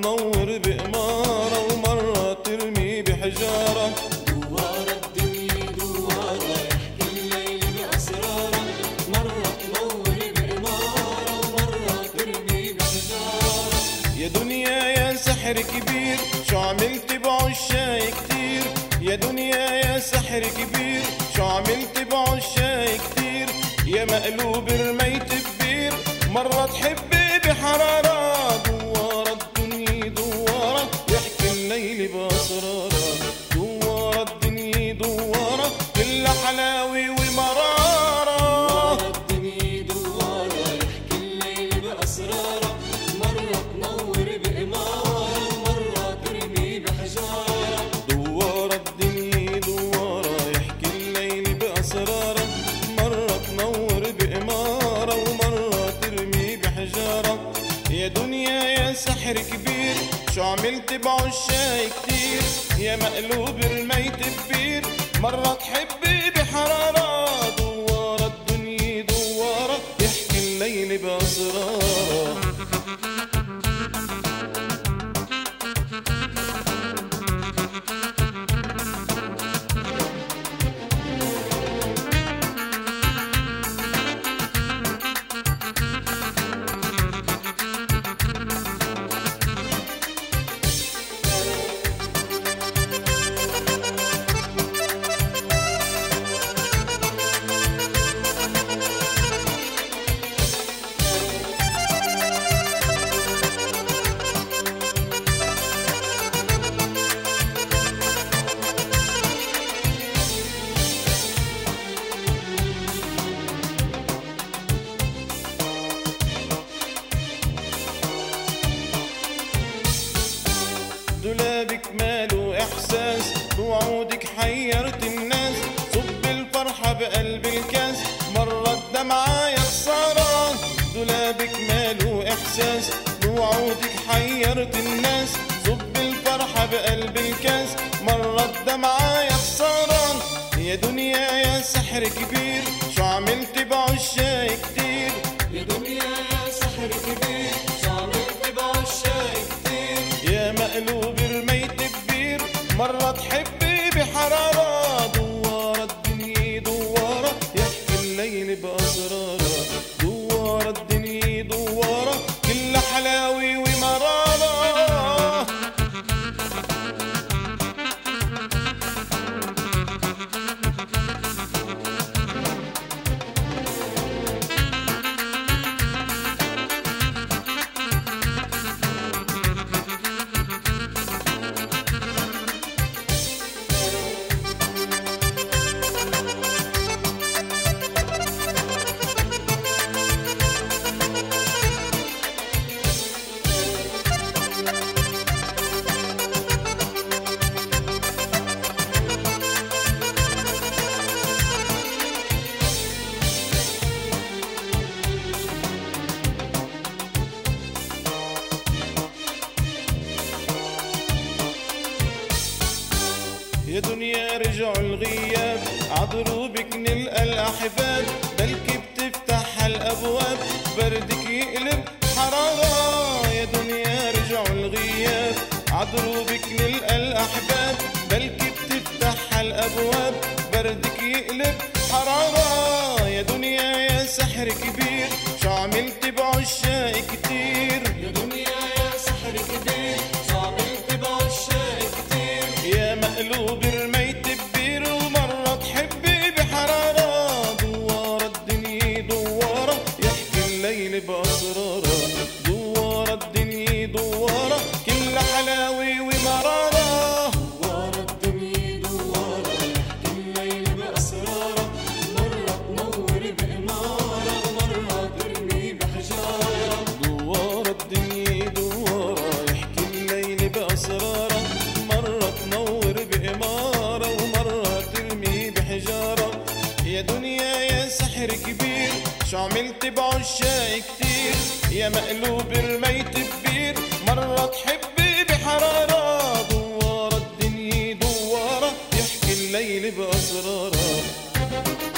تنور بإمارة ومرة ترمي بحجارة. دوارة الدنيا دوارة يحكي الليل بأسراره، مرة تنور بإمارة ومرة ترمي بحجارة. يا دنيا يا سحر كبير شو عملت بعشاي كتير، يا دنيا يا سحر كبير شو عملت بعشاي كتير. يا مقلوب رميت ببير مرة تحبي بحرارة. دوارة الدنيا دوارة يحكي الليل بأسرارة، دوارة الدنيا دوارة كلها حلاوة ومرارة. دوارة الدنيا دوارة يحكي الليل بأسراره، مرة تنور بإمارة ومرة ترمي بحجارة. دوارة الدنيا دوارة يحكي الليل بأسرارة، مرة تنور بإمارة ومرة ترمي بحجارة. يا دنيا يا سحر كبير شو عملت بعشاي كتير، يا مقلوب رميت ببير مرة تحبي بحرارة. دوارة الدنيا دوارة يحكي الليل بأسرارة. دولابك ماله إحساس، بوعودك حيرت الناس. صب الفرحة بقلب الكاس، مرة الدمعة يا خسارة. دولابك ماله إحساس، بوعودك حيرت الناس. صب الفرحة بقلب الكاس، مرة الدمعة يا خسارة. يا دنيا يا سحر كبير شو عملت بعشاي كتير، يا دنيا يا سحر كبير شو عملت بعشاي كتير. يا مقلوب رميت ببير مرة تحبي بحرارة. دوارة الدنيا دوارة يحكي الليل بأسرارة، دوارة الدنيا دوارة كلها حلاوة ومرارة. يا دنيا رجعوا الغياب عضروبك نلقى الأحباب، بلكي بتفتح الأبواب بردك يقلب حرارة. يا دنيا رجعوا الغياب عضروبك نلقى الأحباب، بلكي بتفتح الأبواب بردك يقلب حرارة. يا دنيا يا سحر كبير شو عملت بعشاي كتير، يا دنيا يا سحر كبير شو عملت بعشاي كتير. يا مقلوب رميت ببير ومرة تحبي بحرارة. دوارة الدنيا دوارة يحكي الليل بأسرارة، دوارة الدنيا دوارة كلها حلاوة ومرارة. دوارة الدنيا دوارة يحكي الليل بأسراره، مرة تنور بإمارة ومرة ترمي بحجارة. دوارة الدنيا دوارة يحكي الليل بأسرارة، مرة تنور بإمارة ومرة ترمي بحجارة. يا دنيا يا سحر كبير شو عملت بعشاي كتير، يا مقلوب رميت ببير مرة تحبي بحرارة. دوارة الدنيا دوارة يحكي الليل بأسرارة.